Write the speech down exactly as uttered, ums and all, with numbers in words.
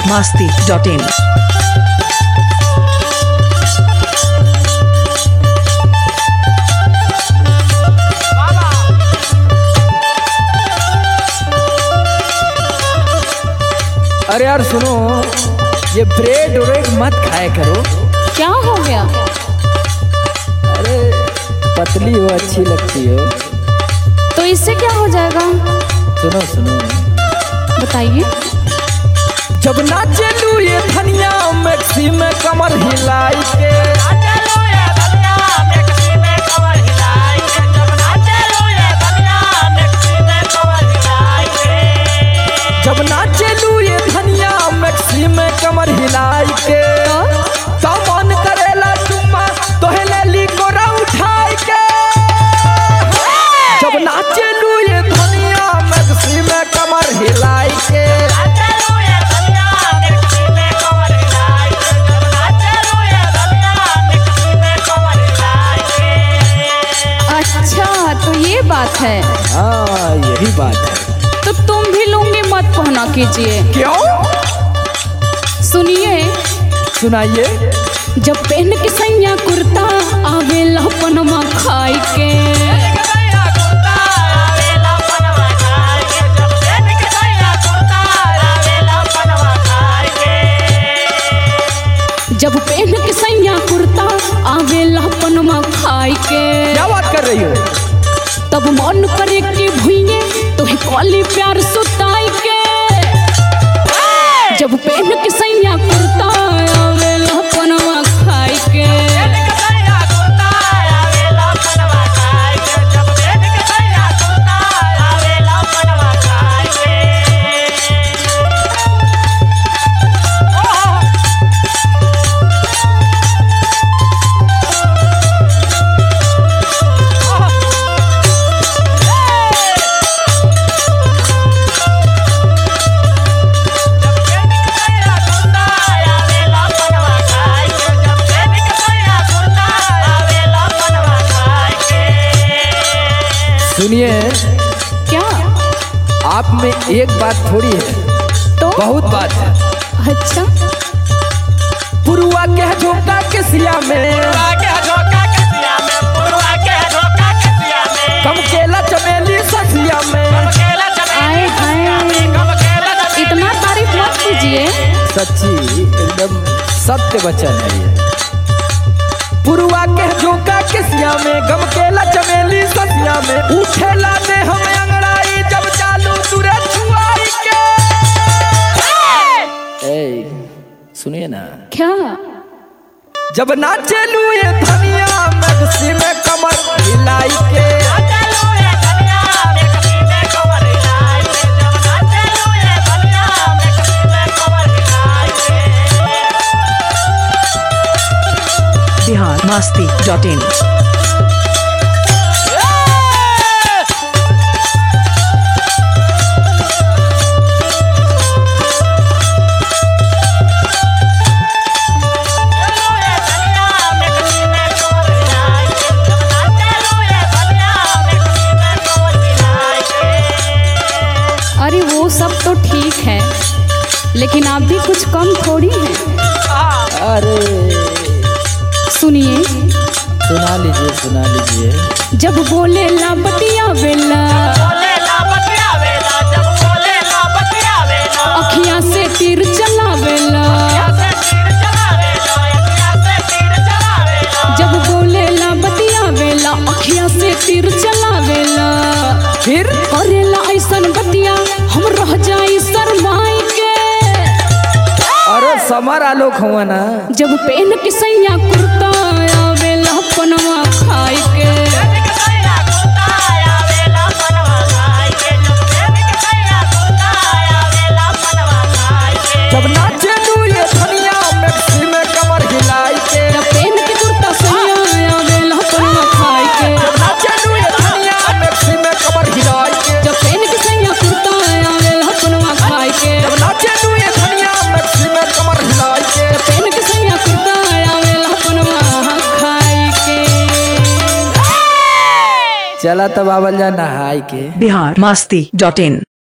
masti dot in. अरे यार सुनो, ये ब्रेड व्रेड मत खाया करो। क्या हो गया? अरे पतली हो, अच्छी लगती हो। तो इससे क्या हो जाएगा? सुनो सुनो, बताइए। जब नाचे लू ये धनिया मैक्सी में कमर हिलाई के, जब नाचे लू ये धनिया मैक्सी में कमर हिलाई के, तो मन करेला चुम्मा तोहे ली गोरा उठाई के। जब नाचे लू ये धनिया मैक्सी में कमर हिलाई के, अच्छा तो ये बात है। हाँ यही बात है। तो तुम भी लुंगी मत पहना कीजिए। क्यों? सुनिए। सुनाइए। जब पहन के सैया कुर्ता आवेला पनमा खाई के, जब पहन के सैया कुर्ता आवेला पनमा खाई के, क्या बात कर रही हो? तब मन करे कि भुइये तोहे कॉली प्यार सुताई के। जब पहन के सैया कुर्ता आवेला पनमा खाई के, सुनिए। क्या? आप में एक बात थोड़ी है, तो बहुत बात है। अच्छा। पुरुआ के झोंका के सिया में, कम केला चमेली ससिया में। आए हाय, इतना तारीफ मत कीजिए। सच्ची एकदम सत्य वचन है ये। पुरुआ के झोंका के सिया में, गम केला चमेली ससिया में। उठेला दे हमें अंगड़ाई जब चालू तुरे छुआई के। ए सुनिए ना। क्या? जब नाचे लू ये धनिया मैक्सी में कमर हिलाई के, Bihar masti dot in. अरे वो सब तो ठीक है, लेकिन आप भी कुछ कम थोड़ी हैं। अरे सुनिए। सुना लीजिए सुना लीजिए। जब बोले ला बतिया वेला, अखियां से तीर चलावेला। जब बोले ला बतिया वेला, अखियां से तीर चलावेला। फिर करेला ऐसन बतिया हम रह जाई शरमाई के। अरे समर आलोक हुआ ना। जब पहन के सैया कुर्ता आवेला पनमा खाई के, जब नाचे लू ये धनिया मैक्सी में कमर हिलाई के, जब पहन के कुर्ता सैया आवेला पनमा खाई के, जब नाचे लू ये धनिया मैक्सी में कमर हिलाई के, जब पहन के सैया कुर्ता आवेला पनमा खाई के, जब नाचे लू ये धनिया मैक्सी में कमर हिलाई के, जब पहन के सैया कुर्ता आवेला पनमा खाई के। चला तब आवल जा नहाई के। Bihar masti dot in.